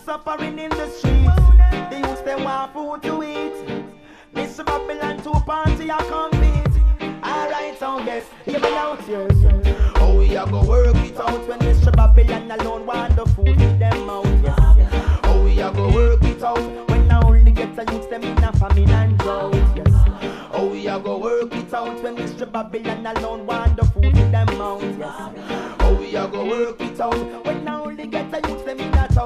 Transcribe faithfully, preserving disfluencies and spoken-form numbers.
suffering in the streets. The youth them want food to eat. Mister Babylon to party I compete. Alright, so yes, hear me out, yes. Oh, we a go work it out when Mister Babylon alone want the food with them out, yes. Oh, we a go work it out when I only get the youth them in a famine and drought, yes. Oh, we a go work it out when Mister Babylon alone want the food with them out, yes. Oh, we a go work it out when I only get the youth them in a